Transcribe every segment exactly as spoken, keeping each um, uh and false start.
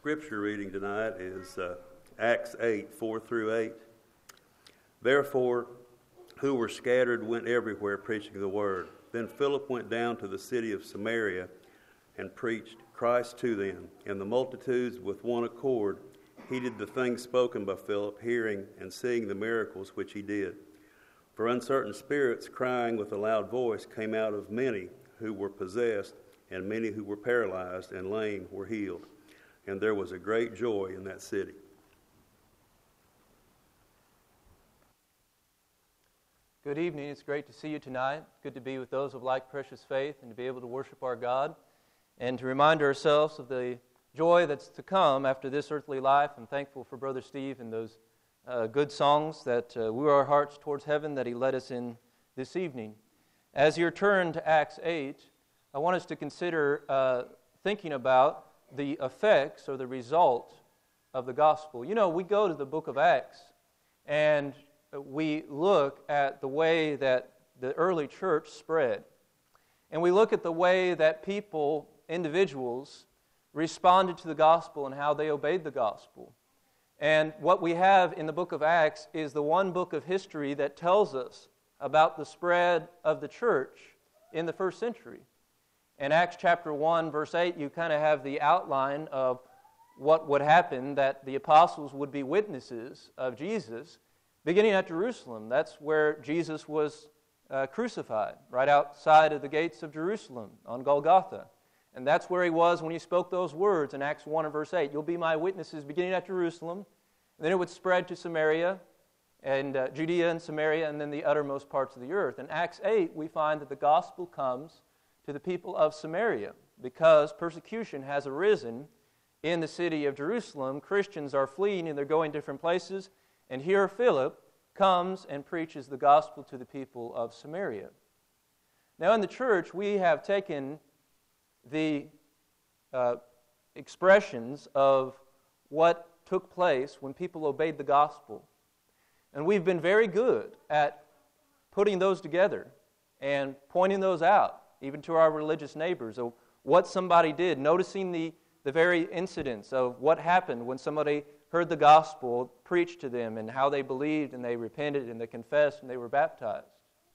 Scripture reading tonight is uh, Acts eight, four through eight. Therefore, who were scattered went everywhere preaching the word. Then Philip went down to the city of Samaria and preached Christ to them. And the multitudes with one accord heeded the things spoken by Philip, hearing and seeing the miracles which he did. For uncertain spirits, crying with a loud voice, came out of many who were possessed, and many who were paralyzed and lame were healed. And there was a great joy in that city. Good evening. It's great to see you tonight. Good to be with those of like precious faith and to be able to worship our God and to remind ourselves of the joy that's to come after this earthly life. I'm thankful for Brother Steve and those uh, good songs that uh, woo our hearts towards heaven that he led us in this evening. As you turn to Acts eight, I want us to consider uh, thinking about the effects or the result of the gospel. You know, we go to the book of Acts and we look at the way that the early church spread. And we look at the way that people, individuals, responded to the gospel and how they obeyed the gospel. And what we have in the book of Acts is the one book of history that tells us about the spread of the church in the first century. In Acts chapter one, verse eight, you kind of have the outline of what would happen, that the apostles would be witnesses of Jesus, beginning at Jerusalem. That's where Jesus was uh, crucified, right outside of the gates of Jerusalem on Golgotha. And that's where he was when he spoke those words in Acts one and verse eight. You'll be my witnesses beginning at Jerusalem. And then it would spread to Samaria, and uh, Judea and Samaria, and then the uttermost parts of the earth. In Acts eight, we find that the gospel comes to the people of Samaria because persecution has arisen in the city of Jerusalem. Christians are fleeing and they're going different places. And here Philip comes and preaches the gospel to the people of Samaria. Now in the church, we have taken the uh, expressions of what took place when people obeyed the gospel. And we've been very good at putting those together and pointing those out, even to our religious neighbors, of what somebody did, noticing the, the very incidents of what happened when somebody heard the gospel preached to them and how they believed and they repented and they confessed and they were baptized.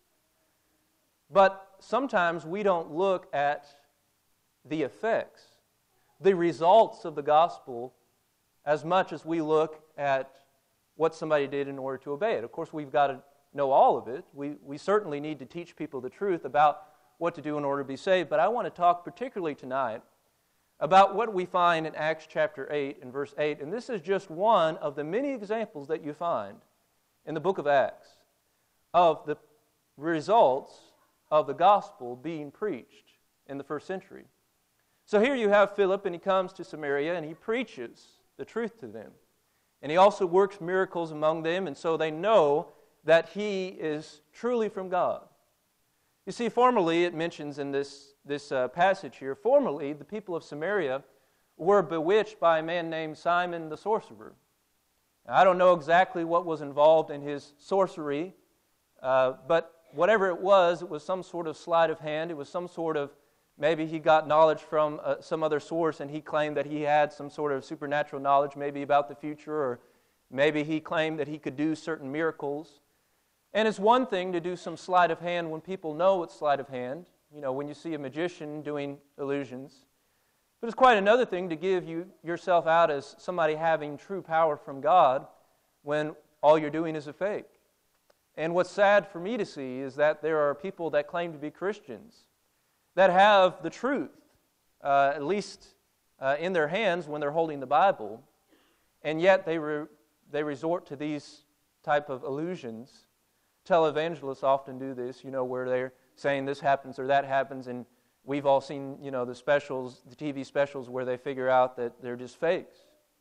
But sometimes we don't look at the effects, the results of the gospel, as much as we look at what somebody did in order to obey it. Of course, we've got to know all of it. We, we certainly need to teach people the truth about what to do in order to be saved. But I want to talk particularly tonight about what we find in Acts chapter eight and verse eight. And this is just one of the many examples that you find in the book of Acts of the results of the gospel being preached in the first century. So here you have Philip, and he comes to Samaria, and he preaches the truth to them. And he also works miracles among them, and so they know that he is truly from God. You see, formerly, it mentions in this, this uh, passage here, formerly the people of Samaria were bewitched by a man named Simon the sorcerer. Now, I don't know exactly what was involved in his sorcery, uh, but whatever it was, it was some sort of sleight of hand. It was some sort of, maybe he got knowledge from uh, some other source and he claimed that he had some sort of supernatural knowledge, maybe about the future, or maybe he claimed that he could do certain miracles. And it's one thing to do some sleight of hand when people know it's sleight of hand, you know, when you see a magician doing illusions. But it's quite another thing to give you yourself out as somebody having true power from God when all you're doing is a fake. And what's sad for me to see is that there are people that claim to be Christians that have the truth, uh, at least uh, in their hands when they're holding the Bible, and yet they re- they resort to these type of illusions. Televangelists often do this, you know, where they're saying this happens or that happens, and we've all seen, you know, the specials, the T V specials where they figure out that they're just fakes.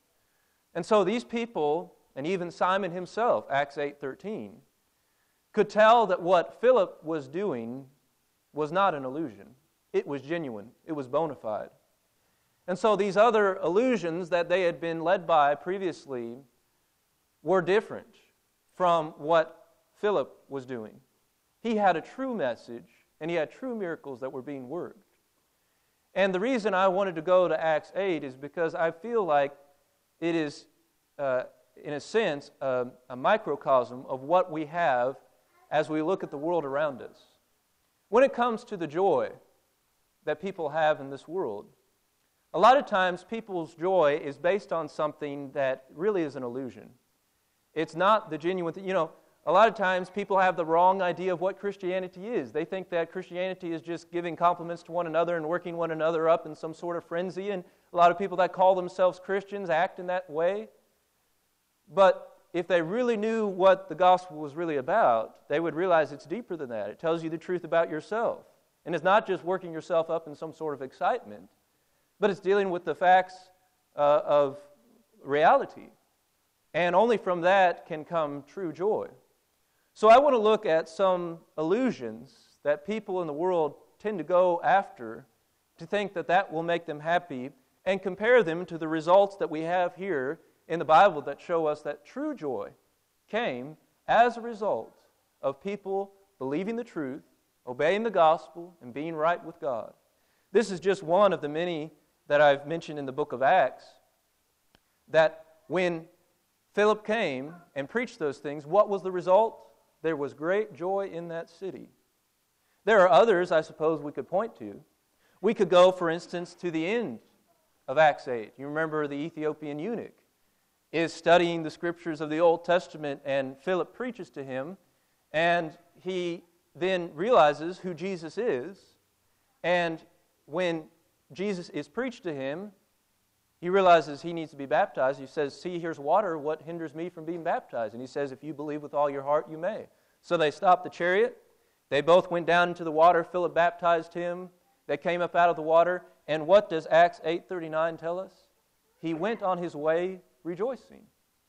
And so these people, and even Simon himself, Acts eight thirteen, could tell that what Philip was doing was not an illusion. It was genuine. It was bona fide. And so these other illusions that they had been led by previously were different from what Philip was doing. He had a true message, and he had true miracles that were being worked. And the reason I wanted to go to Acts eight is because I feel like it is, uh, in a sense, a, a microcosm of what we have as we look at the world around us. When it comes to the joy that people have in this world, a lot of times people's joy is based on something that really is an illusion. It's not the genuine thing. You know, a lot of times people have the wrong idea of what Christianity is. They think that Christianity is just giving compliments to one another and working one another up in some sort of frenzy, and a lot of people that call themselves Christians act in that way. But if they really knew what the gospel was really about, they would realize it's deeper than that. It tells you the truth about yourself. And it's not just working yourself up in some sort of excitement, but it's dealing with the facts uh, of reality. And only from that can come true joy. So I want to look at some illusions that people in the world tend to go after to think that that will make them happy, and compare them to the results that we have here in the Bible that show us that true joy came as a result of people believing the truth, obeying the gospel, and being right with God. This is just one of the many that I've mentioned in the book of Acts, that when Philip came and preached those things, what was the result? There was great joy in that city. There are others, I suppose, we could point to. We could go, for instance, to the end of Acts eight. You remember the Ethiopian eunuch is studying the scriptures of the Old Testament, and Philip preaches to him, and he then realizes who Jesus is, and when Jesus is preached to him, he realizes he needs to be baptized. He says, see, here's water. What hinders me from being baptized? And he says, if you believe with all your heart, you may. So they stopped the chariot. They both went down into the water. Philip baptized him. They came up out of the water. And what does Acts eight thirty-nine tell us? He went on his way rejoicing.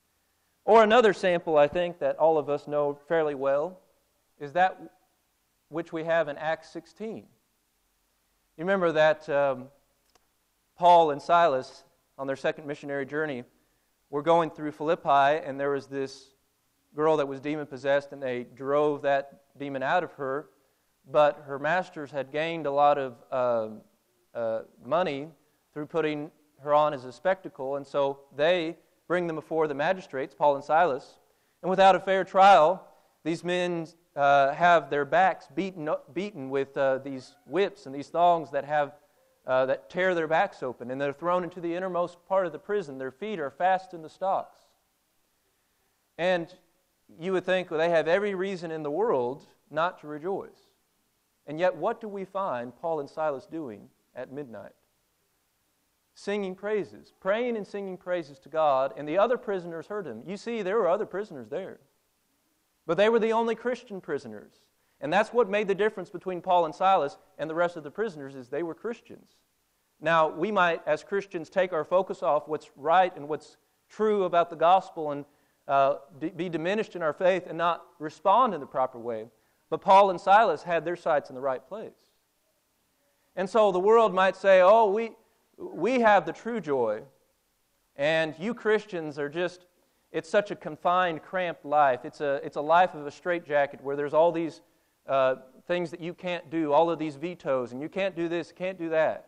Or another sample, I think, that all of us know fairly well is that which we have in Acts sixteen. You remember that um, Paul and Silas, on their second missionary journey, were going through Philippi, and there was this girl that was demon-possessed, and they drove that demon out of her, but her masters had gained a lot of uh, uh, money through putting her on as a spectacle, and so they bring them before the magistrates, Paul and Silas, and without a fair trial, these men uh, have their backs beaten beaten with uh, these whips and these thongs that have Uh, that tear their backs open, and they're thrown into the innermost part of the prison. Their feet are fast in the stocks. And you would think, well, they have every reason in the world not to rejoice. And yet, what do we find Paul and Silas doing at midnight? Singing praises, praying and singing praises to God, and the other prisoners heard him. You see, there were other prisoners there. But they were the only Christian prisoners. And that's what made the difference between Paul and Silas and the rest of the prisoners, is they were Christians. Now, we might, as Christians, take our focus off what's right and what's true about the gospel and uh, d- be diminished in our faith and not respond in the proper way. But Paul and Silas had their sights in the right place. And so the world might say, oh, we, we have the true joy, and you Christians are just, it's such a confined, cramped life. It's a, it's a life of a straitjacket where there's all these Uh, things that you can't do, all of these vetoes, and you can't do this, can't do that.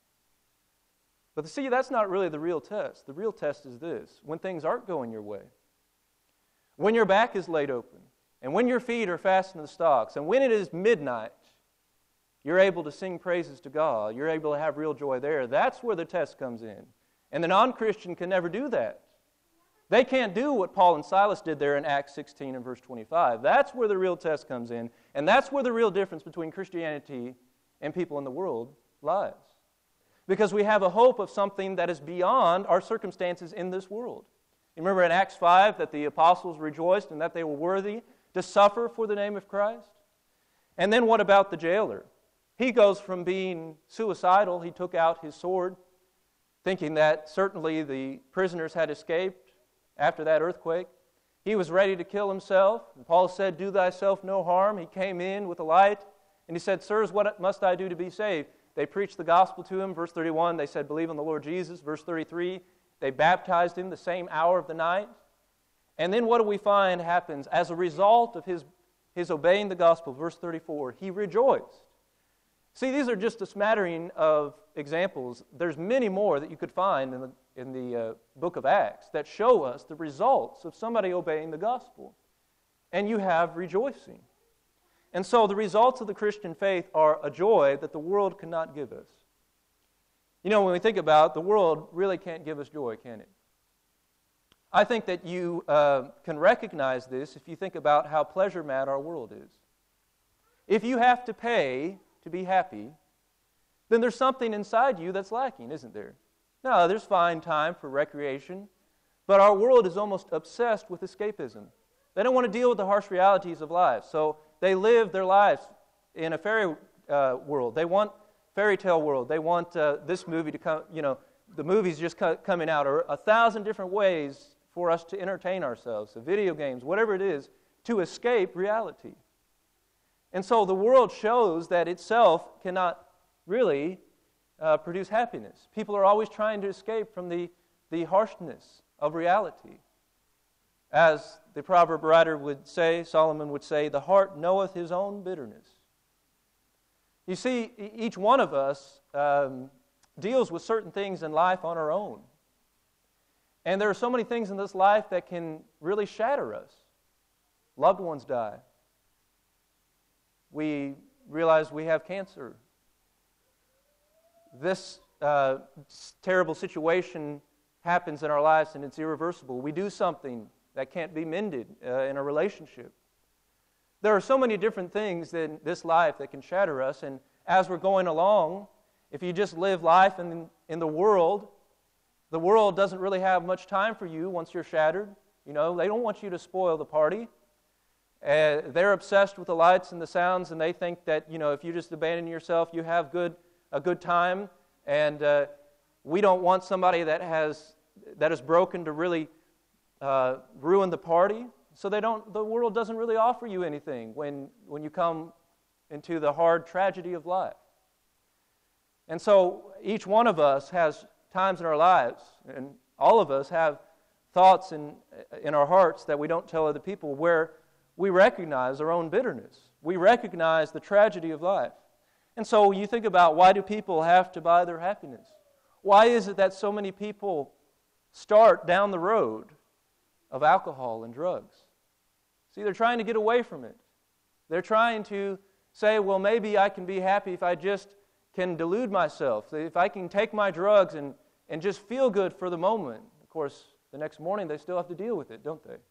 But see, that's not really the real test. The real test is this: when things aren't going your way, when your back is laid open, and when your feet are fastened in the stocks, and when it is midnight, you're able to sing praises to God, you're able to have real joy there. That's where the test comes in. And the non-Christian can never do that. They can't do what Paul and Silas did there in Acts sixteen and verse twenty-five. That's where the real test comes in, and that's where the real difference between Christianity and people in the world lies. Because we have a hope of something that is beyond our circumstances in this world. You remember in Acts five that the apostles rejoiced and that they were worthy to suffer for the name of Christ? And then what about the jailer? He goes from being suicidal, he took out his sword, thinking that certainly the prisoners had escaped after that earthquake. He was ready to kill himself. And Paul said, do thyself no harm. He came in with a light, and he said, sirs, what must I do to be saved? They preached the gospel to him. Verse thirty-one, they said, believe on the Lord Jesus. Verse thirty-three, they baptized him the same hour of the night. And then what do we find happens? As a result of his, his obeying the gospel, verse thirty-four, he rejoiced. See, these are just a smattering of examples. There's many more that you could find in the, in the uh, book of Acts that show us the results of somebody obeying the gospel. And you have rejoicing. And so the results of the Christian faith are a joy that the world cannot give us. You know, when we think about it, the world really can't give us joy, can it? I think that you uh, can recognize this if you think about how pleasure-mad our world is. If you have to pay to be happy, then there's something inside you that's lacking, isn't there? Now, there's fine time for recreation, but our world is almost obsessed with escapism. They don't want to deal with the harsh realities of life, so they live their lives in a fairy uh, world. They want fairy tale world. They want uh, this movie to come, you know, the movie's just co- coming out, or a thousand different ways for us to entertain ourselves, so video games, whatever it is, to escape reality. And so the world shows that itself cannot really uh, produce happiness. People are always trying to escape from the, the harshness of reality. As the proverb writer would say, Solomon would say, the heart knoweth his own bitterness. You see, each one of us um, deals with certain things in life on our own. And there are so many things in this life that can really shatter us. Loved ones die. We realize we have cancer. This uh, terrible situation happens in our lives and it's irreversible. We do something that can't be mended uh, in a relationship. There are so many different things in this life that can shatter us, and as we're going along, if you just live life in, in the world, the world doesn't really have much time for you once you're shattered. You know, they don't want you to spoil the party. Uh, they're obsessed with the lights and the sounds, and they think that, you know, if you just abandon yourself, you have good a good time. And uh, we don't want somebody that has that is broken to really uh, ruin the party. So they don't. The world doesn't really offer you anything when when you come into the hard tragedy of life. And so each one of us has times in our lives, and all of us have thoughts in in our hearts that we don't tell other people, where we recognize our own bitterness. We recognize the tragedy of life. And so you think about, why do people have to buy their happiness? Why is it that so many people start down the road of alcohol and drugs? See, they're trying to get away from it. They're trying to say, well, maybe I can be happy if I just can delude myself, if I can take my drugs and, and just feel good for the moment. Of course, the next morning they still have to deal with it, don't they?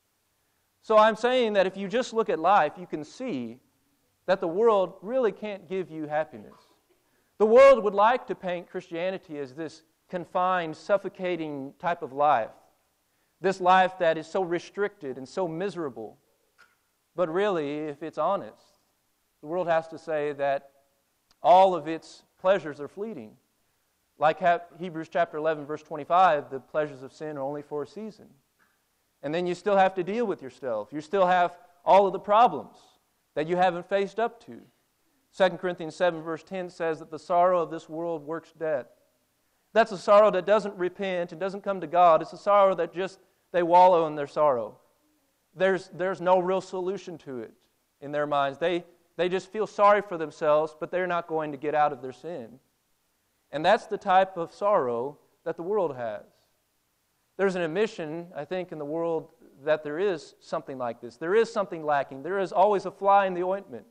So I'm saying that if you just look at life, you can see that the world really can't give you happiness. The world would like to paint Christianity as this confined, suffocating type of life, this life that is so restricted and so miserable. But really, if it's honest, the world has to say that all of its pleasures are fleeting. Like Hebrews chapter eleven, verse twenty-five, the pleasures of sin are only for a season. And then you still have to deal with yourself. You still have all of the problems that you haven't faced up to. Second Corinthians seven, verse ten says that the sorrow of this world works death. That's a sorrow that doesn't repent and doesn't come to God. It's a sorrow that just, they wallow in their sorrow. There's, there's no real solution to it in their minds. They, they just feel sorry for themselves, but they're not going to get out of their sin. And that's the type of sorrow that the world has. There's an admission, I think, in the world that there is something like this. There is something lacking. There is always a fly in the ointment.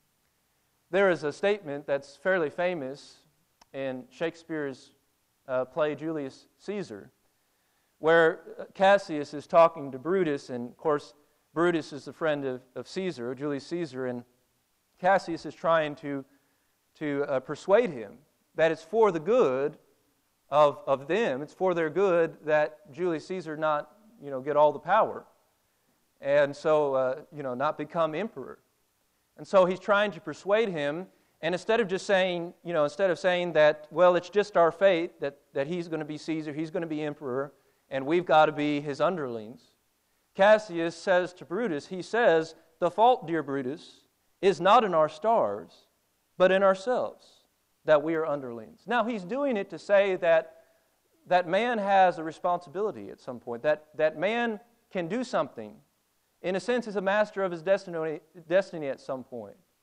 There is a statement that's fairly famous in Shakespeare's uh, play Julius Caesar, where Cassius is talking to Brutus, and of course Brutus is the friend of, of Caesar, Julius Caesar, and Cassius is trying to, to uh, persuade him that it's for the good Of, of them, it's for their good that Julius Caesar not, you know, get all the power, and so, uh, you know, not become emperor. And so he's trying to persuade him, and instead of just saying, you know, instead of saying that, well, it's just our fate that, that he's going to be Caesar, he's going to be emperor, and we've got to be his underlings, Cassius says to Brutus, he says, the fault, dear Brutus, is not in our stars, but in ourselves, that we are underlings. Now, he's doing it to say that that man has a responsibility at some point, that, that man can do something. In a sense, is a master of his destiny, destiny at some point.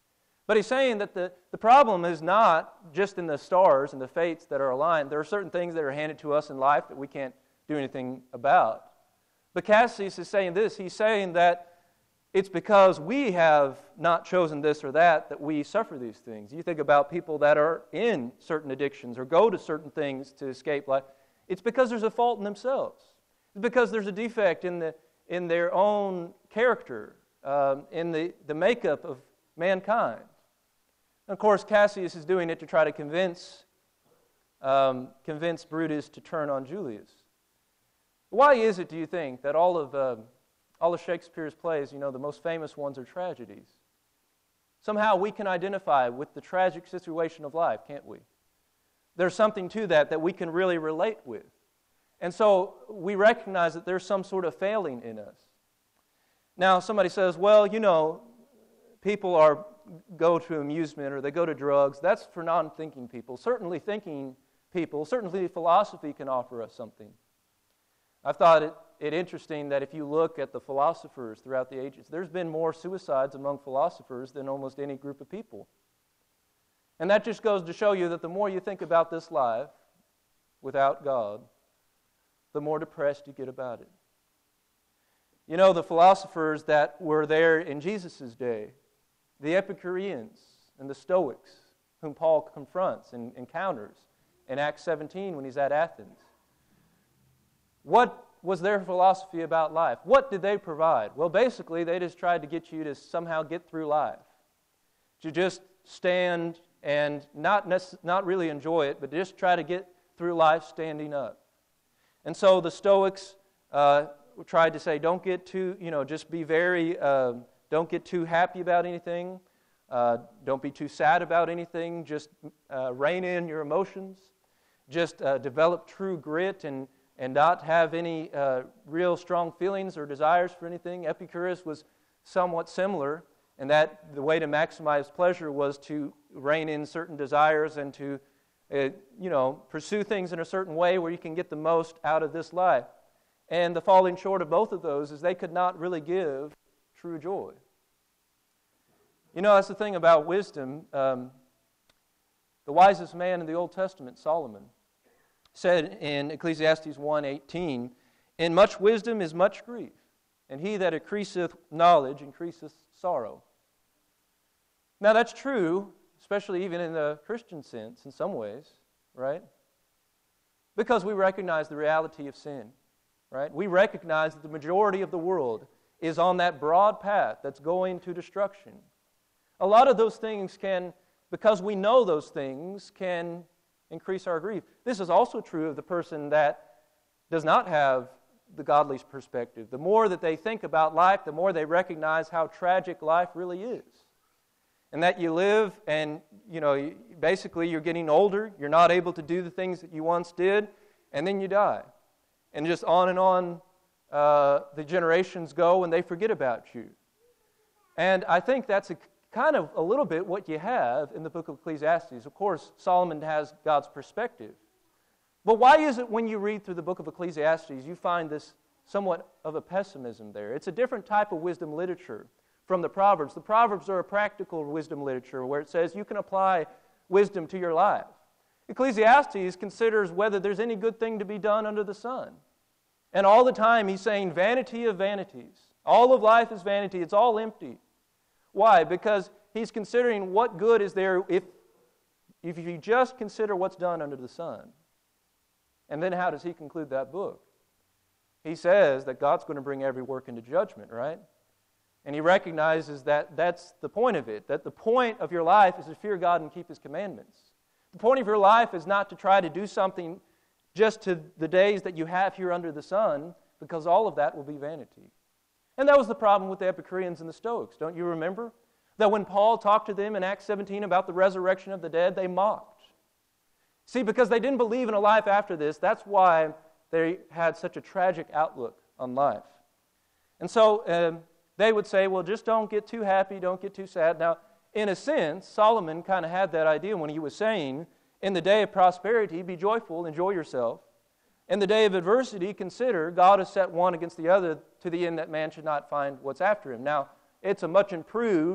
But he's saying that the, the problem is not just in the stars and the fates that are aligned. There are certain things that are handed to us in life that we can't do anything about. But Cassius is saying this. He's saying that it's because we have not chosen this or that that we suffer these things. You think about people that are in certain addictions or go to certain things to escape life. It's because there's a fault in themselves. It's because there's a defect in the in their own character, um, in the, the makeup of mankind. And of course, Cassius is doing it to try to convince um, convince Brutus to turn on Julius. Why is it, do you think, that all of uh, all of Shakespeare's plays, you know, the most famous ones are tragedies? Somehow we can identify with the tragic situation of life, can't we? There's something to that that we can really relate with. And so we recognize that there's some sort of failing in us. Now, somebody says, well, you know, people are go to amusement or they go to drugs. That's for non-thinking people. Certainly thinking people, certainly philosophy can offer us something. I've thought it, it interesting that if you look at the philosophers throughout the ages, there's been more suicides among philosophers than almost any group of people. And that just goes to show you that the more you think about this life without God, the more depressed you get about it. You know, the philosophers that were there in Jesus' day, the Epicureans and the Stoics, whom Paul confronts and encounters in Acts seventeen when he's at Athens. What was their philosophy about life? What did they provide? Well, basically, they just tried to get you to somehow get through life. To just stand and not necess- not really enjoy it, but just try to get through life standing up. And so the Stoics uh, tried to say, don't get too, you know, just be very, uh, don't get too happy about anything. Uh, don't be too sad about anything. Just uh, rein in your emotions. Just uh, develop true grit and and not have any uh, real strong feelings or desires for anything. Epicurus was somewhat similar in that the way to maximize pleasure was to rein in certain desires and to, uh, you know, pursue things in a certain way where you can get the most out of this life. And the falling short of both of those is they could not really give true joy. You know, that's the thing about wisdom. Um, the wisest man in the Old Testament, Solomon, said in Ecclesiastes one eighteen, in much wisdom is much grief, and he that increaseth knowledge increaseth sorrow. Now that's true, especially even in the Christian sense in some ways, right? Because we recognize the reality of sin, right? We recognize that the majority of the world is on that broad path that's going to destruction. A lot of those things can, because we know those things, can increase our grief. This is also true of the person that does not have the godly perspective. The more that they think about life, the more they recognize how tragic life really is. And that you live and, you know, basically you're getting older, you're not able to do the things that you once did, and then you die. And just on and on uh, the generations go and they forget about you. And I think that's a kind of a little bit what you have in the book of Ecclesiastes. Of course, Solomon has God's perspective. But why is it when you read through the book of Ecclesiastes, you find this somewhat of a pessimism there? It's a different type of wisdom literature from the Proverbs. The Proverbs are a practical wisdom literature where it says you can apply wisdom to your life. Ecclesiastes considers whether there's any good thing to be done under the sun. And all the time he's saying vanity of vanities. All of life is vanity. It's all empty. Why? Because he's considering what good is there if, if you just consider what's done under the sun. And then how does he conclude that book? He says that God's going to bring every work into judgment, right? And he recognizes that that's the point of it, that the point of your life is to fear God and keep His commandments. The point of your life is not to try to do something just to the days that you have here under the sun, because all of that will be vanity. And that was the problem with the Epicureans and the Stoics. Don't you remember? That when Paul talked to them in Acts seventeen about the resurrection of the dead, they mocked. See, because they didn't believe in a life after this, that's why they had such a tragic outlook on life. And so um, they would say, well, just don't get too happy, don't get too sad. Now, in a sense, Solomon kind of had that idea when he was saying, in the day of prosperity, be joyful, enjoy yourself. In the day of adversity, consider God has set one against the other to the end that man should not find what's after him. Now, it's a much improved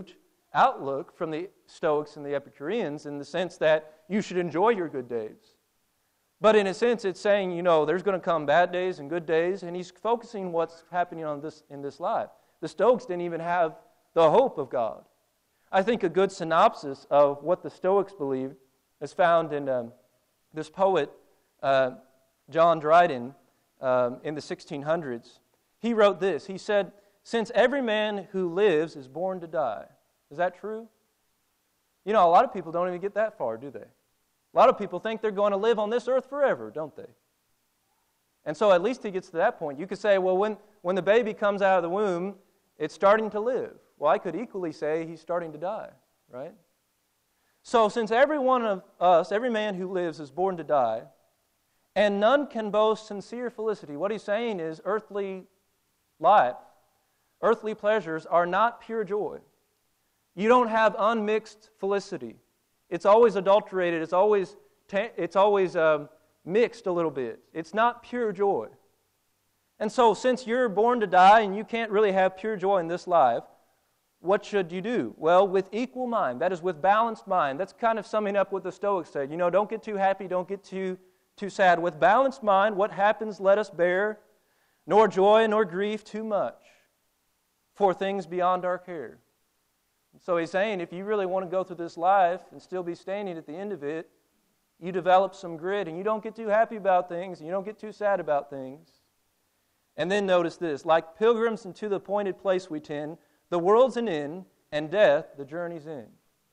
outlook from the Stoics and the Epicureans in the sense that you should enjoy your good days. But in a sense, it's saying, you know, there's going to come bad days and good days, and he's focusing what's happening on this in this life. The Stoics didn't even have the hope of God. I think a good synopsis of what the Stoics believed is found in um, this poet, uh, John Dryden, um, in the sixteen hundreds. He wrote this. He said, "Since every man who lives is born to die." Is that true? You know, a lot of people don't even get that far, do they? A lot of people think they're going to live on this earth forever, don't they? And so at least he gets to that point. You could say, well, when, when the baby comes out of the womb, it's starting to live. Well, I could equally say he's starting to die, right? So since every one of us, every man who lives is born to die, and none can boast sincere felicity, what he's saying is earthly life, earthly pleasures are not pure joy. You don't have unmixed felicity. It's always adulterated. It's always ta- it's always um, mixed a little bit. It's not pure joy. And so since you're born to die and you can't really have pure joy in this life, what should you do? Well, with equal mind, that is with balanced mind. That's kind of summing up what the Stoics said. You know, don't get too happy, don't get too, too sad. With balanced mind, what happens let us bear, nor joy nor grief too much, for things beyond our care. So he's saying if you really want to go through this life and still be standing at the end of it, you develop some grit and you don't get too happy about things and you don't get too sad about things. And then notice this, like pilgrims into the appointed place we tend, the world's an inn, and death the journey's in.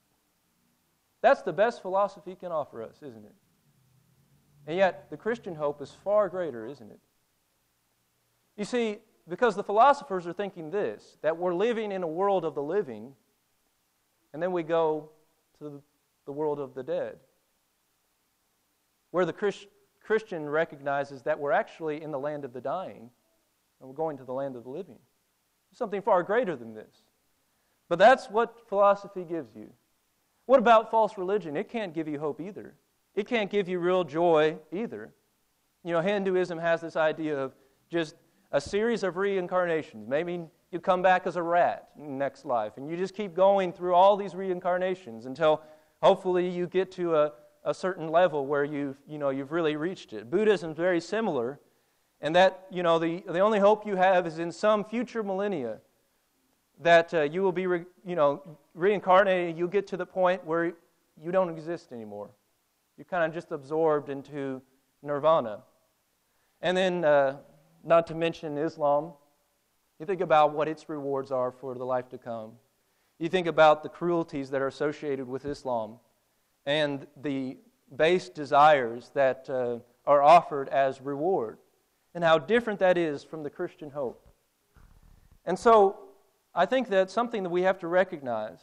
That's the best philosophy can offer us, isn't it? And yet the Christian hope is far greater, isn't it? You see, because the philosophers are thinking this, that we're living in a world of the living, and then we go to the world of the dead, where the Christ, Christian recognizes that we're actually in the land of the dying, and we're going to the land of the living. Something far greater than this. But that's what philosophy gives you. What about false religion? It can't give you hope either. It can't give you real joy either. You know, Hinduism has this idea of just a series of reincarnations. Maybe you come back as a rat in the next life, and you just keep going through all these reincarnations until hopefully you get to a, a certain level where you've, you know, you've really reached it. Buddhism is very similar, and that, you know, the, the only hope you have is in some future millennia that uh, you will be, re, you know, reincarnated. You'll get to the point where you don't exist anymore. You're kind of just absorbed into nirvana. And then, uh, not to mention Islam, you think about what its rewards are for the life to come. You think about the cruelties that are associated with Islam and the base desires that uh, are offered as reward, and how different that is from the Christian hope. And so I think that something that we have to recognize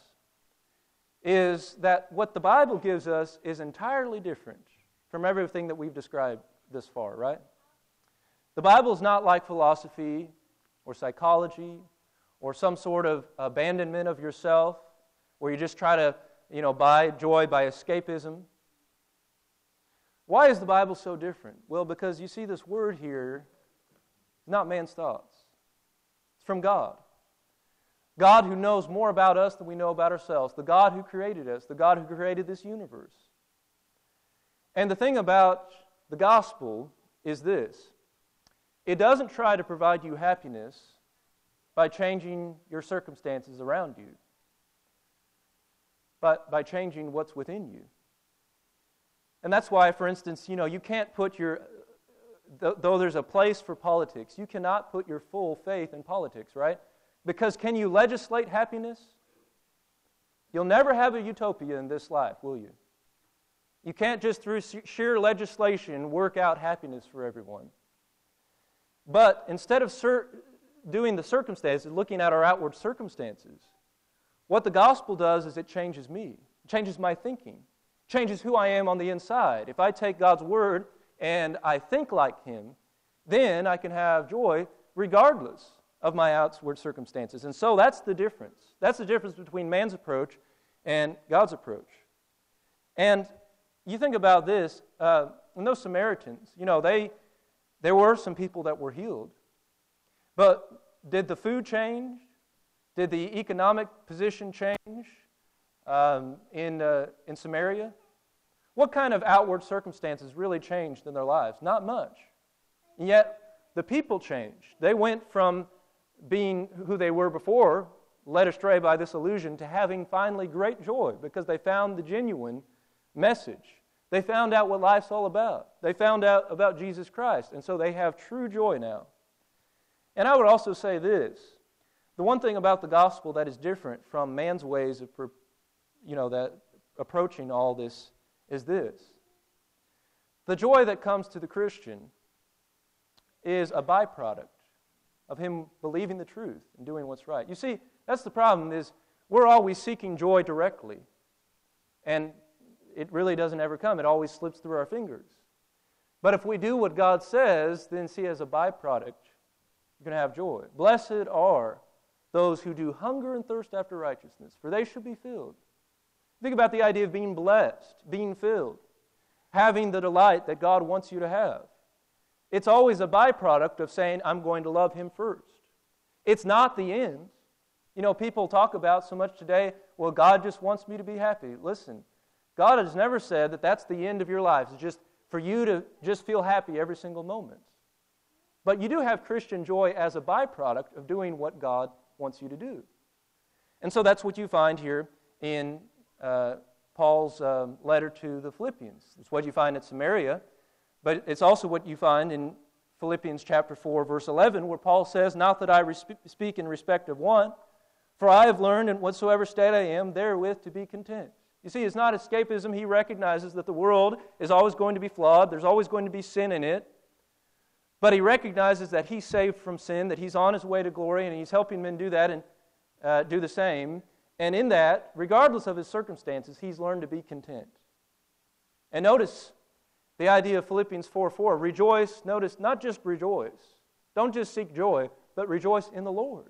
is that what the Bible gives us is entirely different from everything that we've described this far, right? The Bible is not like philosophy or psychology or some sort of abandonment of yourself where you just try to, you know, buy joy by escapism. Why is the Bible so different? Well, because you see this word here is not man's thoughts. It's from God. God who knows more about us than we know about ourselves. The God who created us. The God who created this universe. And the thing about the gospel is this. It doesn't try to provide you happiness by changing your circumstances around you, but by changing what's within you. And that's why, for instance, you know, you can't put your, though there's a place for politics, you cannot put your full faith in politics, right? Because can you legislate happiness? You'll never have a utopia in this life, will you? You can't just through sheer legislation work out happiness for everyone. But instead of cir- doing the circumstances, looking at our outward circumstances, what the gospel does is it changes me. It changes my thinking. It changes who I am on the inside. If I take God's word and I think like Him, then I can have joy regardless of my outward circumstances. And so that's the difference. That's the difference between man's approach and God's approach. And you think about this, uh, and those Samaritans, you know, they... There were some people that were healed. But did the food change? Did the economic position change? um, in, uh, in Samaria? What kind of outward circumstances really changed in their lives? Not much. And yet, the people changed. They went from being who they were before, led astray by this illusion, to having finally great joy because they found the genuine message. They found out what life's all about. They found out about Jesus Christ, and so they have true joy now. And I would also say this. The one thing about the gospel that is different from man's ways of, you know, that approaching all this is this. The joy that comes to the Christian is a byproduct of him believing the truth and doing what's right. You see, that's the problem, is we're always seeking joy directly. And it really doesn't ever come. It always slips through our fingers. But if we do what God says, then see, as a byproduct, you're going to have joy. Blessed are those who do hunger and thirst after righteousness, for they should be filled. Think about the idea of being blessed, being filled, having the delight that God wants you to have. It's always a byproduct of saying, I'm going to love Him first. It's not the end. You know, people talk about so much today, well, God just wants me to be happy. Listen, God has never said that that's the end of your life. It's just for you to just feel happy every single moment. But you do have Christian joy as a byproduct of doing what God wants you to do. And so that's what you find here in uh, Paul's um, letter to the Philippians. It's what you find at Samaria, but it's also what you find in Philippians chapter four, verse eleven, where Paul says, not that I respe- speak in respect of one, for I have learned in whatsoever state I am, therewith to be content. You see, it's not escapism. He recognizes that the world is always going to be flawed. There's always going to be sin in it. But he recognizes that he's saved from sin, that he's on his way to glory, and he's helping men do that and uh, do the same. And in that, regardless of his circumstances, he's learned to be content. And notice the idea of Philippians four four. Rejoice, notice, not just rejoice. Don't just seek joy, but rejoice in the Lord.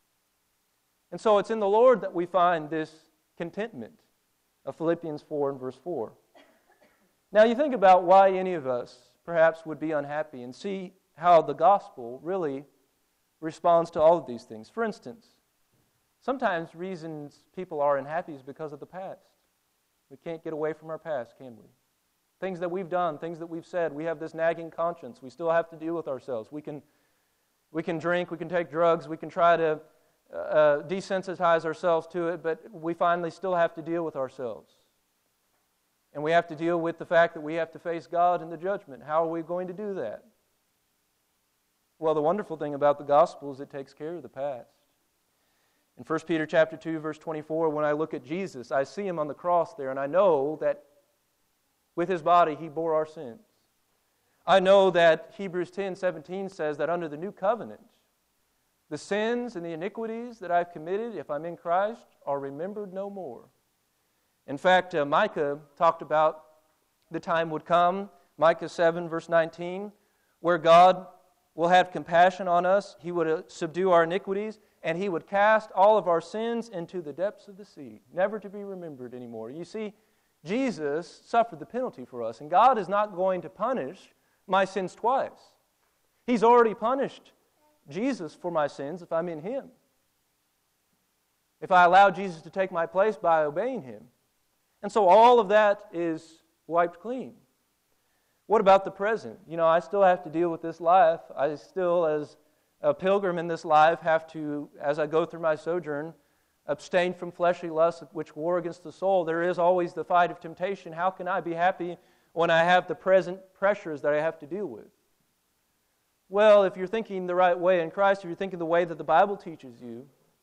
And so it's in the Lord that we find this contentment of Philippians four and verse four. Now you think about why any of us perhaps would be unhappy and see how the gospel really responds to all of these things. For instance, sometimes reasons people are unhappy is because of the past. We can't get away from our past, can we? Things that we've done, things that we've said, we have this nagging conscience. We still have to deal with ourselves. We can, we can drink, we can take drugs, we can try to uh, desensitize ourselves to it, but we finally still have to deal with ourselves. And we have to deal with the fact that we have to face God in the judgment. How are we going to do that? Well, the wonderful thing about the gospel is it takes care of the past. In First Peter chapter two, verse twenty-four, when I look at Jesus, I see Him on the cross there, and I know that with His body He bore our sins. I know that Hebrews ten seventeen says that under the new covenant, the sins and the iniquities that I've committed, if I'm in Christ, are remembered no more. In fact, uh, Micah talked about the time would come, Micah seven, verse nineteen, where God will have compassion on us. He would uh, subdue our iniquities, and He would cast all of our sins into the depths of the sea, never to be remembered anymore. You see, Jesus suffered the penalty for us, and God is not going to punish my sins twice. He's already punished Jesus for my sins if I'm in Him. If I allow Jesus to take my place by obeying Him. And so all of that is wiped clean. What about the present? You know, I still have to deal with this life. I still, as a pilgrim in this life, have to, as I go through my sojourn, abstain from fleshly lusts which war against the soul. There is always the fight of temptation. How can I be happy when I have the present pressures that I have to deal with? Well, if you're thinking the right way in Christ, if you're thinking the way that the Bible teaches you,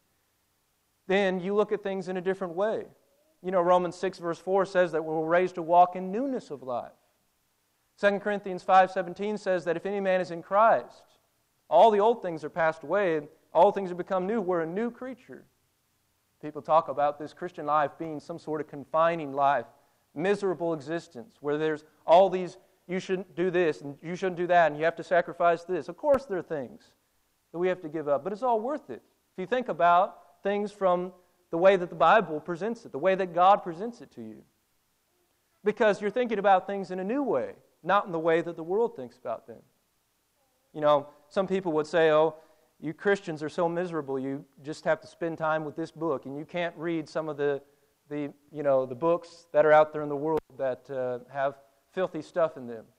then you look at things in a different way. You know, Romans six verse four says that we're raised to walk in newness of life. Second Corinthians five seventeen says that if any man is in Christ, all the old things are passed away, and all things have become new. We're a new creature. People talk about this Christian life being some sort of confining life, miserable existence, where there's all these, you shouldn't do this, and you shouldn't do that, and you have to sacrifice this. Of course there are things that we have to give up, but it's all worth it. If you think about things from the way that the Bible presents it, the way that God presents it to you. Because you're thinking about things in a new way, not in the way that the world thinks about them. You know, some people would say, oh, you Christians are so miserable, you just have to spend time with this book, and you can't read some of the the, you know, the books that are out there in the world that uh, have filthy stuff in them.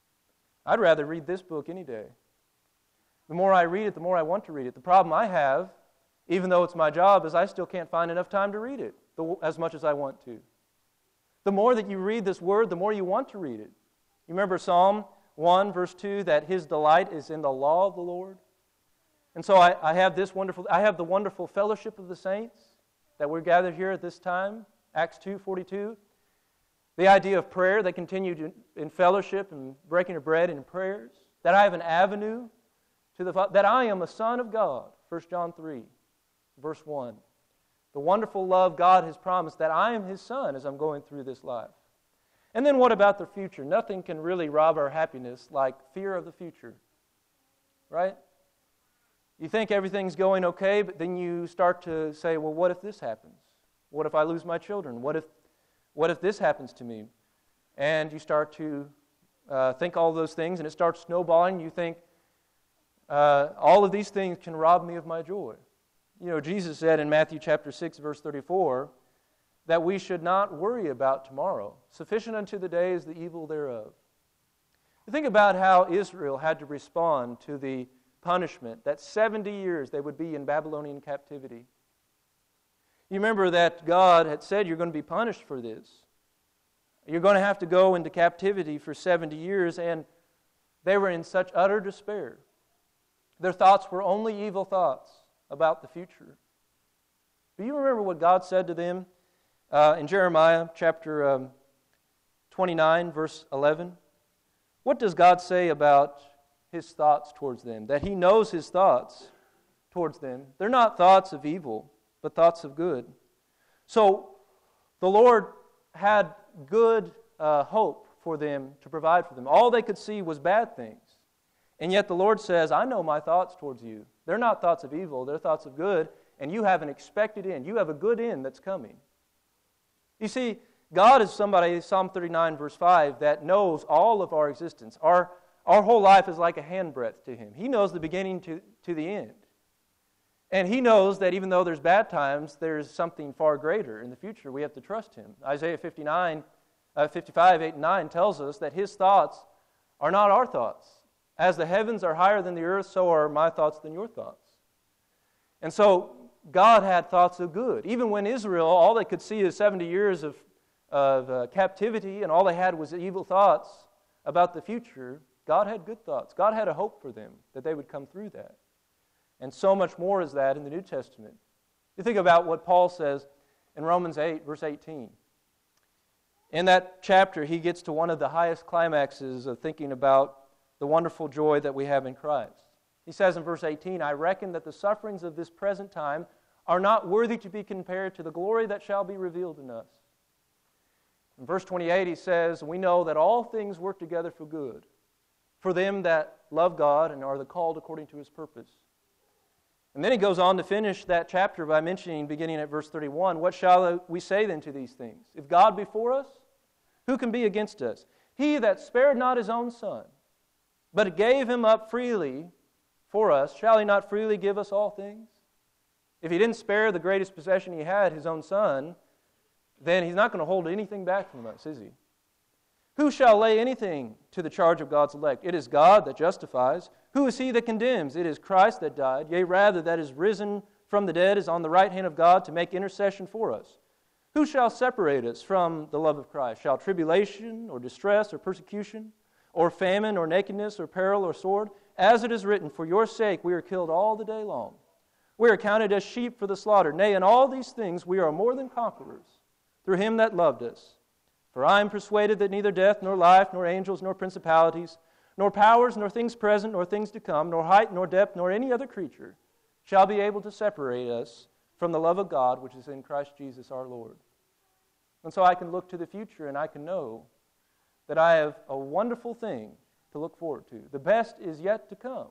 I'd rather read this book any day. The more I read it, the more I want to read it. The problem I have, even though it's my job, is I still can't find enough time to read it as much as I want to. The more that you read this word, the more you want to read it. You remember Psalm one, verse two, that his delight is in the law of the Lord? And so I, I have this wonderful, I have the wonderful fellowship of the saints that we're gathered here at this time, Acts two forty-two. The idea of prayer, they continue in fellowship and breaking of bread and prayers. That I have an avenue to the Father, that I am a son of God, First John three, verse one. The wonderful love God has promised that I am His son as I'm going through this life. And then what about the future? Nothing can really rob our happiness like fear of the future, right? You think everything's going okay, but then you start to say, well, what if this happens? What if I lose my children? What if, what if this happens to me? And you start to uh, think all those things, and it starts snowballing. You think, uh, all of these things can rob me of my joy. You know, Jesus said in Matthew chapter six, verse thirty-four, that we should not worry about tomorrow. Sufficient unto the day is the evil thereof. You think about how Israel had to respond to the punishment, that seventy years they would be in Babylonian captivity. You remember that God had said, you're going to be punished for this. You're going to have to go into captivity for seventy years, and they were in such utter despair. Their thoughts were only evil thoughts about the future. Do you remember what God said to them uh, in Jeremiah chapter um, twenty-nine, verse eleven? What does God say about His thoughts towards them? That He knows His thoughts towards them. They're not thoughts of evil, but thoughts of good. So the Lord had good uh, hope for them to provide for them. All they could see was bad things. And yet the Lord says, I know my thoughts towards you. They're not thoughts of evil, they're thoughts of good, and you have an expected end. You have a good end that's coming. You see, God is somebody, Psalm thirty-nine, verse five, that knows all of our existence. Our, our whole life is like a handbreadth to Him. He knows the beginning to, to the end. And He knows that even though there's bad times, there's something far greater in the future. We have to trust Him. Isaiah fifty-nine, uh, fifty-five, eight and nine tells us that His thoughts are not our thoughts. As the heavens are higher than the earth, so are my thoughts than your thoughts. And so God had thoughts of good. Even when Israel, all they could see is seventy years of, of uh, captivity, and all they had was evil thoughts about the future, God had good thoughts. God had a hope for them, that they would come through that. And so much more is that in the New Testament. You think about what Paul says in Romans eight, verse eighteen. In that chapter, he gets to one of the highest climaxes of thinking about the wonderful joy that we have in Christ. He says in verse eighteen, I reckon that the sufferings of this present time are not worthy to be compared to the glory that shall be revealed in us. In verse twenty-eight, he says, we know that all things work together for good, for them that love God and are the called according to His purpose. And then he goes on to finish that chapter by mentioning, beginning at verse thirty-one, what shall we say then to these things? If God be for us, who can be against us? He that spared not His own Son, but gave Him up freely for us, shall He not freely give us all things? If He didn't spare the greatest possession He had, His own Son, then He's not going to hold anything back from us, is He? Who shall lay anything to the charge of God's elect? It is God that justifies. Who is He that condemns? It is Christ that died, yea, rather that is risen from the dead, is on the right hand of God to make intercession for us. Who shall separate us from the love of Christ? Shall tribulation, or distress, or persecution, or famine, or nakedness, or peril, or sword? As it is written, for your sake we are killed all the day long. We are counted as sheep for the slaughter. Nay, in all these things we are more than conquerors, through Him that loved us. For I am persuaded that neither death, nor life, nor angels, nor principalities, nor powers, nor things present, nor things to come, nor height, nor depth, nor any other creature shall be able to separate us from the love of God which is in Christ Jesus our Lord. And so I can look to the future and I can know that I have a wonderful thing to look forward to. The best is yet to come.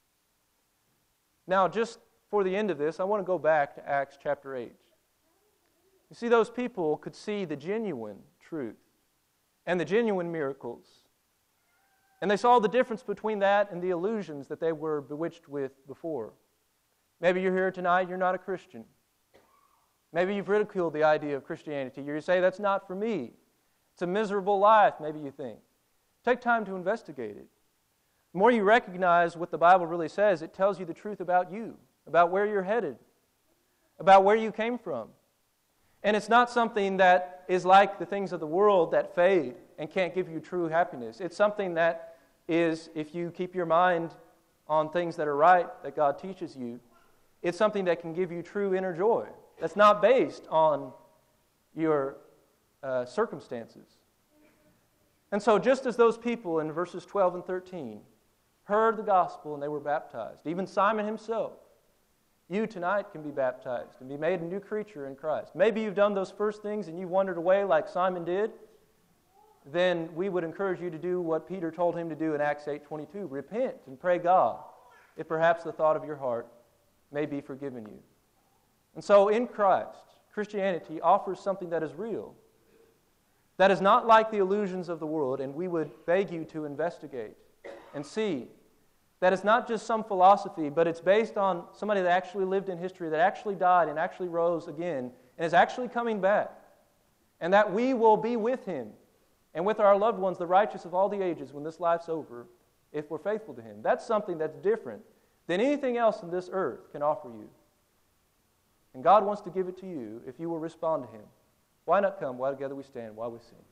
Now, just for the end of this, I want to go back to Acts chapter eight. You see, those people could see the genuine truth and the genuine miracles. And they saw the difference between that and the illusions that they were bewitched with before. Maybe you're here tonight, you're not a Christian. Maybe you've ridiculed the idea of Christianity. You say, that's not for me. It's a miserable life, maybe you think. Take time to investigate it. The more you recognize what the Bible really says, it tells you the truth about you, about where you're headed, about where you came from. And it's not something that is like the things of the world that fade and can't give you true happiness. It's something that is, if you keep your mind on things that are right, that God teaches you, it's something that can give you true inner joy. That's not based on your uh, circumstances. And so just as those people in verses twelve and thirteen heard the gospel and they were baptized, even Simon himself, you tonight can be baptized and be made a new creature in Christ. Maybe you've done those first things and you've wandered away like Simon did. Then we would encourage you to do what Peter told him to do in Acts eight twenty-two. Repent and pray God, if perhaps the thought of your heart may be forgiven you. And so in Christ, Christianity offers something that is real, that is not like the illusions of the world, and we would beg you to investigate and see that it's not just some philosophy, but it's based on somebody that actually lived in history, that actually died and actually rose again, and is actually coming back, and that we will be with him and with our loved ones, the righteous of all the ages, when this life's over, if we're faithful to him. That's something that's different than anything else in this earth can offer you. And God wants to give it to you if you will respond to him. Why not come while together we stand, while we sing?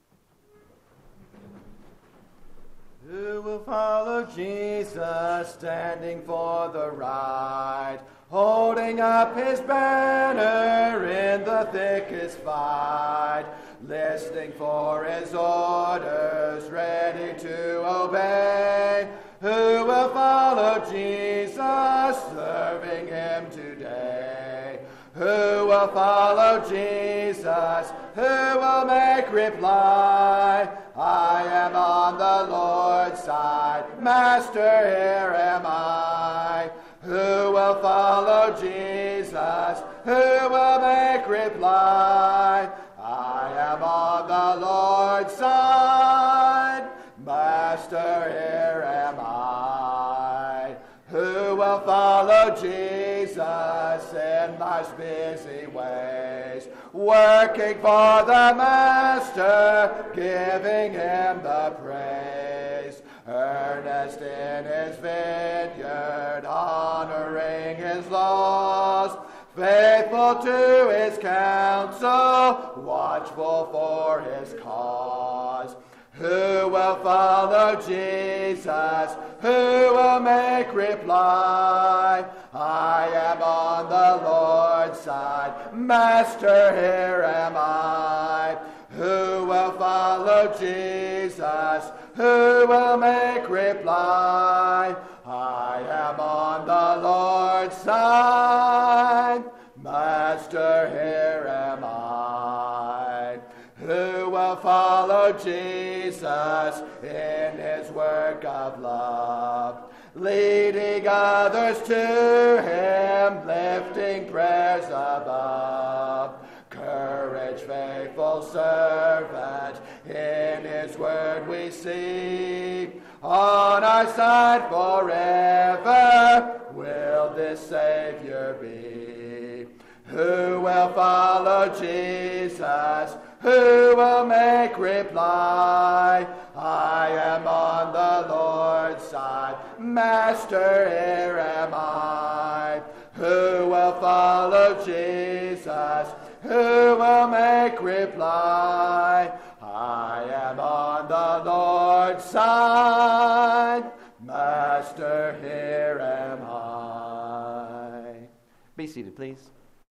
Who will follow Jesus, standing for the right, holding up his banner in the thickest fight, listening for his orders, ready to obey? Who will follow Jesus, serving him today? Who will follow Jesus? Who will make reply? I am on the Lord's side. Master, here am I. Who will follow Jesus? Who will make reply? I am on the Lord's side. Master, here am I. Who will follow Jesus in life's busy ways, working for the Master, giving him the praise, earnest in his vineyard, honoring his laws, faithful to his counsel, watchful for his cause. Who will follow Jesus? Who will make reply? I am on the Lord's side. Master, here am I. Who will follow Jesus? Who will make reply? I am on the Lord's side. Master, here am I. Who will follow Jesus in his work of love, leading others to him, lifting prayers above? Courage, faithful servant, in his word we see. On our side forever will this Savior be. Who will follow Jesus? Who will make reply? I am on the Lord's side. Master, here am I. Who will follow Jesus? Who will make reply? I am on the Lord's side. Master, here am I. Be seated, please.